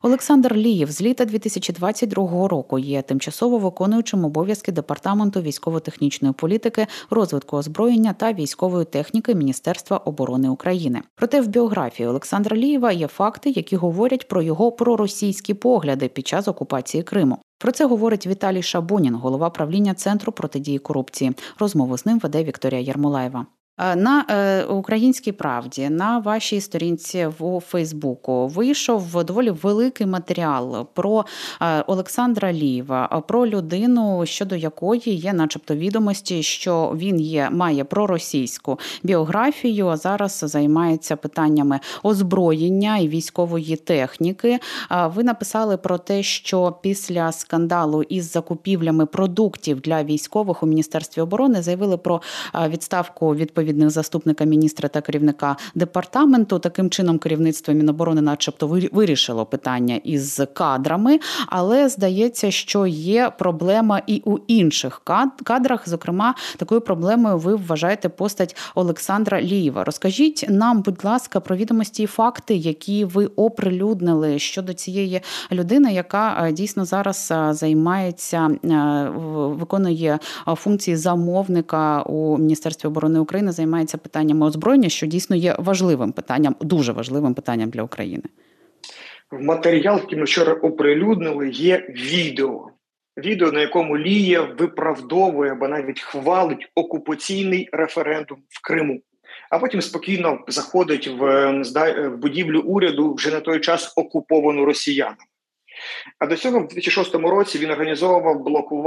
Олександр Лієв з літа 2022 року є тимчасово виконуючим обов'язки Департаменту військово-технічної політики, розвитку озброєння та військової техніки Міністерства оборони України. Проте в біографії Олександра Лієва є факти, які говорять про його проросійські погляди під час окупації Криму. Про це говорить Віталій Шабунін, голова правління Центру протидії корупції. Розмову з ним веде Вікторія Ярмолаєва. На «Українській правді», на вашій сторінці в Фейсбуку вийшов доволі великий матеріал про Олександра Лієва, про людину, щодо якої є начебто відомості, що він має проросійську біографію, а зараз займається питаннями озброєння і військової техніки. Ви написали про те, що після скандалу із закупівлями продуктів для військових у Міністерстві оборони заявили про відставку відповідних заступника міністра та керівника департаменту. Таким чином керівництво Міноборони начебто вирішило питання із кадрами, але здається, що є проблема і у інших кадрах. Зокрема, такою проблемою ви вважаєте постать Олександра Лієва. Розкажіть нам, будь ласка, про відомості і факти, які ви оприлюднили щодо цієї людини, яка дійсно зараз виконує функції замовника у Міністерстві оборони України, займається питаннями озброєння, що дійсно є важливим питанням, дуже важливим питанням для України. В матеріал, який ми вчора оприлюднили, є відео. Відео, на якому Лієв виправдовує або навіть хвалить окупаційний референдум в Криму. А потім спокійно заходить в будівлю уряду, вже на той час окуповану росіянами. А до цього в 2006 році він організовував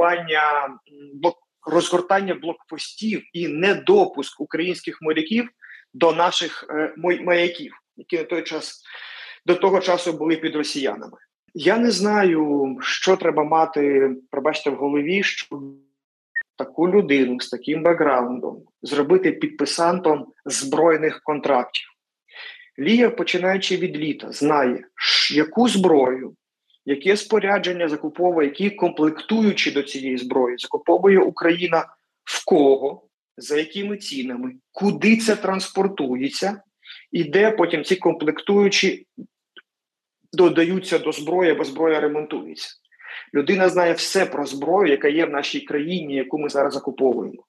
розгортання блокпостів і недопуск українських моряків до наших маяків, які до того часу були під росіянами. Я не знаю, що треба мати, пробачте, в голові, щоб таку людину з таким бекграундом зробити підписантом збройних контрактів. Лієв, починаючи від літа, знає, яку зброю, яке спорядження закуповує, які комплектуючі до цієї зброї закуповує Україна, в кого, за якими цінами, куди це транспортується, і де потім ці комплектуючі додаються до зброї, або зброя ремонтується. Людина знає все про зброю, яка є в нашій країні, яку ми зараз закуповуємо.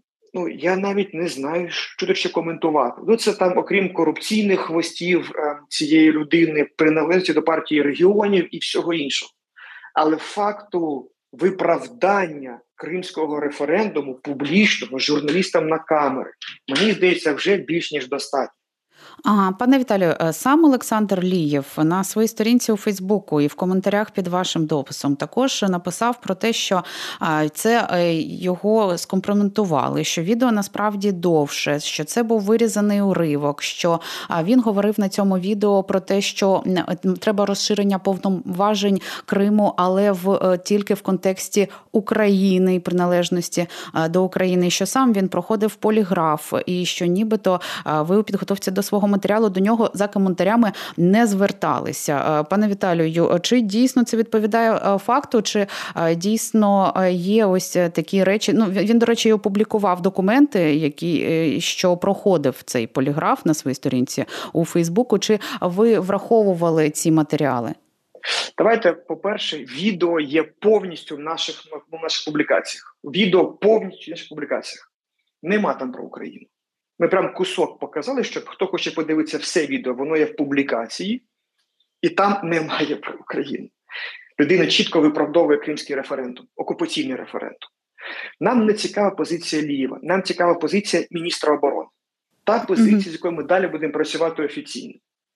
Я навіть не знаю, що тут ще коментувати. Це там, окрім корупційних хвостів цієї людини, приналежності до партії регіонів і всього іншого. Але факту виправдання кримського референдуму публічного журналістам на камери, мені здається, вже більш ніж достатньо. Пане Віталію, сам Олександр Лієв на своїй сторінці у Фейсбуку і в коментарях під вашим дописом також написав про те, що це його скомпрометували, що відео насправді довше, що це був вирізаний уривок, що він говорив на цьому відео про те, що треба розширення повноважень Криму, але тільки в контексті України і приналежності до України, що сам він проходив поліграф і що нібито ви у підготовці до свого матеріалу до нього за коментарями не зверталися. Пане Віталію, чи дійсно це відповідає факту, чи дійсно є ось такі речі? Він, до речі, опублікував документи, що проходив цей поліграф на своїй сторінці у Фейсбуку. Чи ви враховували ці матеріали? Давайте, по-перше, відео є повністю в наших публікаціях. Відео повністю в наших публікаціях. Нема там про Україну. Ми прям кусок показали, щоб хто хоче подивитися все відео, воно є в публікації, і там немає про Україну. Людина чітко виправдовує кримський референдум, окупаційний референдум. Нам не цікава позиція Лієва, нам цікава позиція міністра оборони. Та позиція, з якою ми далі будемо працювати офіційно.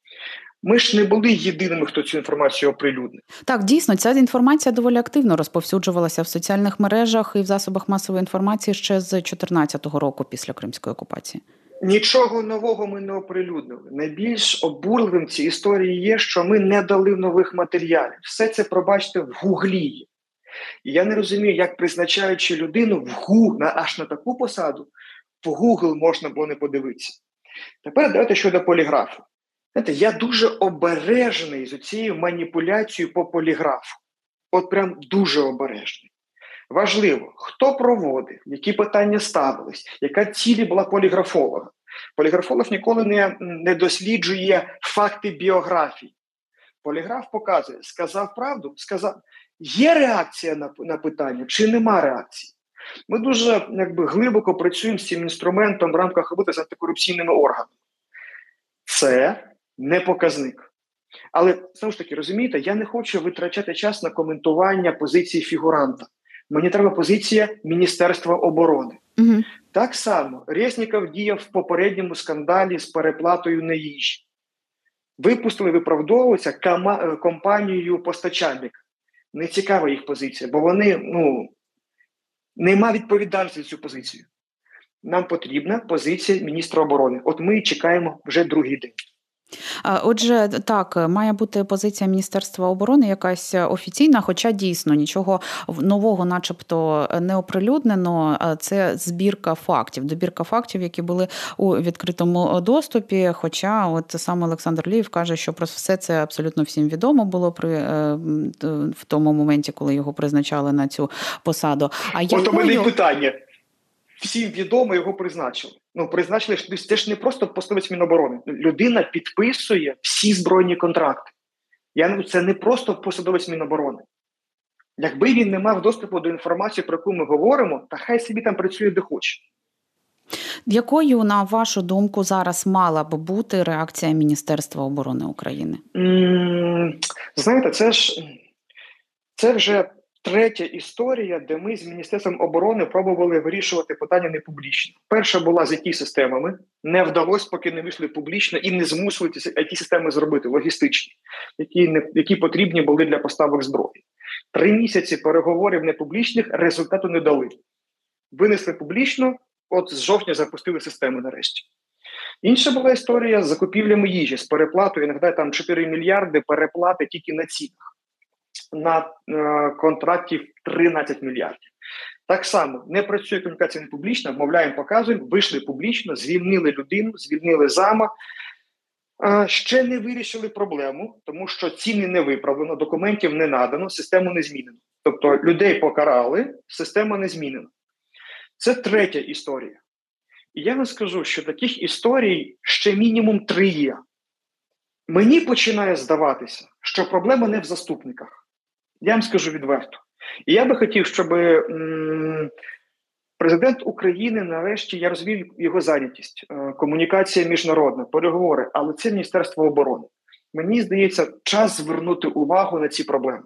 Ми ж не були єдиними, хто цю інформацію оприлюднив. Так, дійсно, ця інформація доволі активно розповсюджувалася в соціальних мережах і в засобах масової інформації ще з 2014 року після Кримської окупації. Нічого нового ми не оприлюднили. Найбільш обурливим в цій історії є, що ми не дали нових матеріалів. Все це, пробачте, в Гуглі. І я не розумію, як призначаючи людину аж на таку посаду, в Google можна було не подивитися. Тепер давайте щодо поліграфу. Знаєте, я дуже обережний з цією маніпуляцією по поліграфу. От прям дуже обережний. Важливо, хто проводив, які питання ставились, яка ціль була поліграфолога. Поліграфолог ніколи не досліджує факти біографії. Поліграф показує, сказав правду, сказав. Є реакція на питання чи нема реакції? Ми дуже глибоко працюємо з цим інструментом в рамках роботи з антикорупційними органами. Це не показник. Але, знову ж таки, розумієте, я не хочу витрачати час на коментування позиції фігуранта. Мені треба позиція Міністерства оборони. Угу. Так само Резніков діяв в попередньому скандалі з переплатою на їжі. Випустили виправдовуватися компанією постачальника. Не цікава їх позиція, бо вони, нема відповідальності за цю позицію. Нам потрібна позиція міністра оборони. От ми чекаємо вже другий день. Отже, так, має бути позиція Міністерства оборони якась офіційна, хоча дійсно нічого нового начебто не оприлюднено. Це збірка фактів, які були у відкритому доступі. Хоча от сам Олександр Лєєв каже, що про все це абсолютно всім відомо було в тому моменті, коли його призначали на цю посаду. От у мене питання. Всім відомо, його призначили. Призначили, це ж не просто посадовець Міноборони. Людина підписує всі збройні контракти. Це не просто посадовець Міноборони. Якби він не мав доступу до інформації, про яку ми говоримо, та хай собі там працює де хоче. Якою, на вашу думку, зараз мала б бути реакція Міністерства оборони України? Знаєте, це вже третя історія, де ми з Міністерством оборони пробували вирішувати питання не публічно. Перша була з IT-системами. Не вдалося, поки не вийшли публічно і не змусили ці IT-системи зробити, логістичні, які потрібні були для поставок зброї. 3 місяці переговорів непублічних результату не дали. Винесли публічно, от з жовтня запустили системи нарешті. Інша була історія з закупівлями їжі, з переплатою, нагадаю, там 4 мільярди переплати тільки на цінах. На контрактів 13 мільярдів. Так само, не працює комунікація не публічна, вмовляємо, показуємо, вийшли публічно, звільнили людину, звільнили зама. Ще не вирішили проблему, тому що ціни не виправлено, документів не надано, систему не змінено. Тобто людей покарали, система не змінена. Це третя історія. І я вам скажу, що таких історій ще мінімум 3 є. Мені починає здаватися, що проблема не в заступниках. Я вам скажу відверто. І я би хотів, щоб президент України нарешті, я розумію його зайнятість, комунікація міжнародна, переговори, але це Міністерство оборони. Мені здається, час звернути увагу на ці проблеми.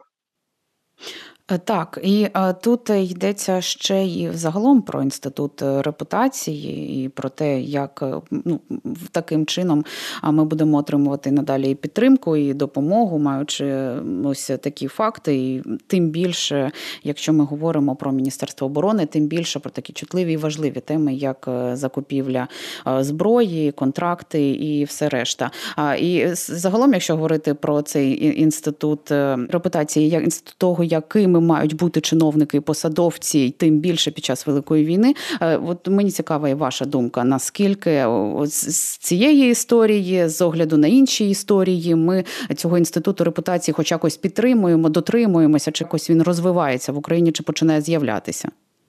Так, і тут йдеться ще і взагалом про інститут репутації і про те, як таким чином ми будемо отримувати надалі і підтримку, і допомогу, маючи ось такі факти. І тим більше, якщо ми говоримо про Міністерство оборони, тим більше про такі чутливі і важливі теми, як закупівля зброї, контракти і все решта. І загалом, якщо говорити про цей інститут репутації, як інститут того, якими мають бути чиновники і посадовці, тим більше під час Великої війни. От мені цікава і ваша думка, наскільки з цієї історії, з огляду на інші історії, ми цього інституту репутації хоч якось підтримуємо, дотримуємося, чи якось він розвивається в Україні, чи починає з'являтися?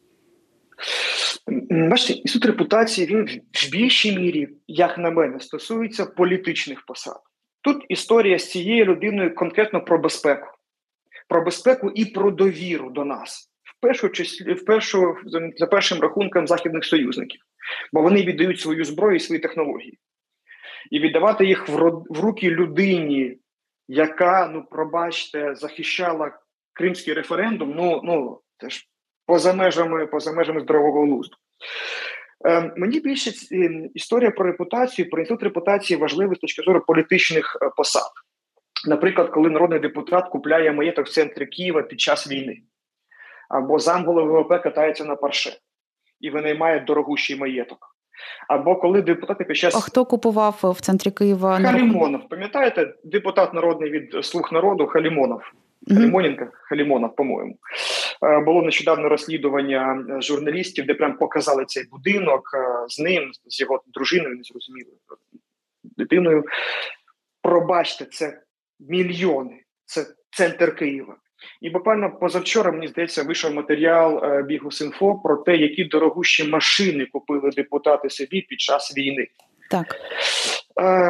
Бачите, інститут репутації, він в більшій мірі, як на мене, стосується політичних посад. Тут історія з цією людиною конкретно про безпеку. Про безпеку і про довіру до нас. За першим рахунком західних союзників. Бо вони віддають свою зброю і свої технології. І віддавати їх в руки людині, яка, пробачте, захищала кримський референдум, це ж поза межами здорового глузду. Мені більше історія про репутацію, про інститут репутації важлива з точки зору політичних посад. Наприклад, коли народний депутат купляє маєток в центрі Києва під час війни, або замголови ВВП катається на Порше і винаймає дорогущий маєток, або коли депутати під час... А хто купував в центрі Києва? Халімонов, пам'ятаєте? Депутат народний від «Слуг народу» Халімонов. Халімонов, по-моєму. Було нещодавно розслідування журналістів, де прям показали цей будинок з ним, з його дружиною, незрозумілою дитиною. Пробачте, це мільйони. Це центр Києва. І буквально позавчора, мені здається, вийшов матеріал Бігус.Інфо про те, які дорогущі машини купили депутати собі під час війни. Так.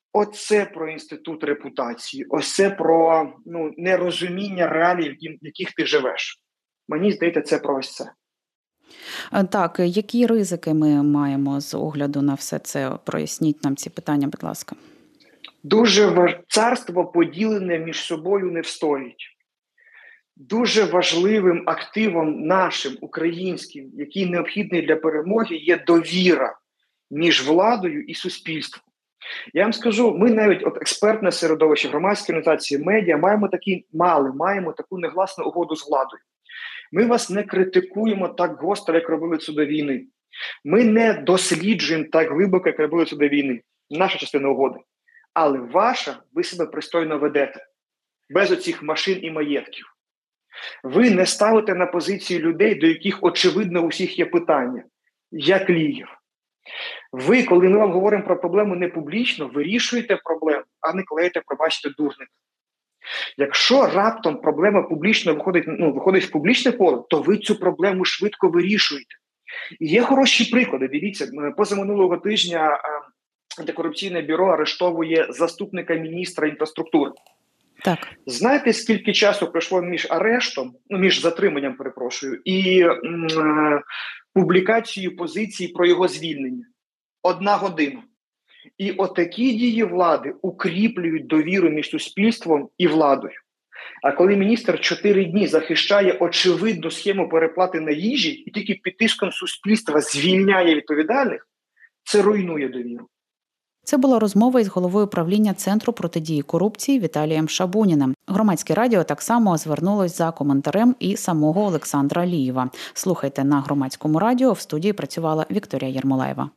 Оце про інститут репутації, ось це про нерозуміння реалій, в яких ти живеш. Мені здається, це про ось це. Так, які ризики ми маємо з огляду на все це? Проясніть нам ці питання, будь ласка. Царство поділене між собою не встоїть. Дуже важливим активом нашим, українським, який необхідний для перемоги, є довіра між владою і суспільством. Я вам скажу, ми навіть експертне середовище, громадські організації, медіа маємо таку негласну угоду з владою. Ми вас не критикуємо так гостро, як робили це до війни. Ми не досліджуємо так глибоко, як робили це до війни. Наша частина угоди. Але ваша, ви себе пристойно ведете. Без оцих машин і маєтків. Ви не ставите на позицію людей, до яких, очевидно, у всіх є питання. Як лідер. Ви, коли ми вам говоримо про проблему не публічно, вирішуєте проблему, а не клеїте, пробачте, дурника. Якщо раптом проблема публічно виходить в публічне поле, то ви цю проблему швидко вирішуєте. І є хороші приклади. Дивіться, позаминулого тижня антикорупційне бюро арештовує заступника міністра інфраструктури. Так. Знаєте, скільки часу пройшло між затриманням, і публікацією позиції про його звільнення? 1 година. І отакі дії влади укріплюють довіру між суспільством і владою. А коли міністр 4 дні захищає очевидну схему переплати на їжі і тільки під тиском суспільства звільняє відповідальних, це руйнує довіру. Це була розмова із головою правління Центру протидії корупції Віталієм Шабуніним. Громадське радіо так само звернулось за коментарем і самого Олександра Алієва. Слухайте на Громадському радіо. В студії працювала Вікторія Єрмолаєва.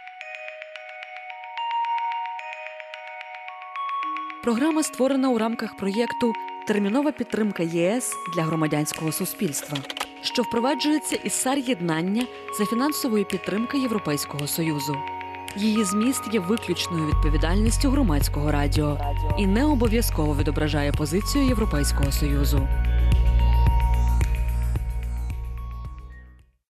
Програма створена у рамках проєкту «Термінова підтримка ЄС для громадянського суспільства», що впроваджується із САР-єднання за фінансової підтримки Європейського Союзу. Її зміст є виключною відповідальністю Громадського радіо і не обов'язково відображає позицію Європейського Союзу.